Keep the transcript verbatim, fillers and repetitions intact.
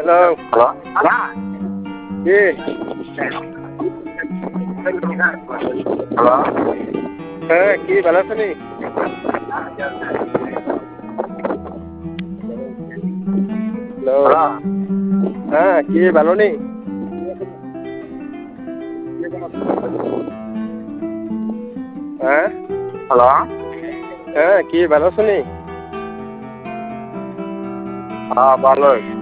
Hello hello কি hello হ্যাঁ কি ভালো আছো নি? হ্যালো হ্যালো হ্যাঁ কি ভালো নি? হ্যাঁ হ্যালো হ্যাঁ কি ভালো আছো নি? হ্যাঁ ভালোই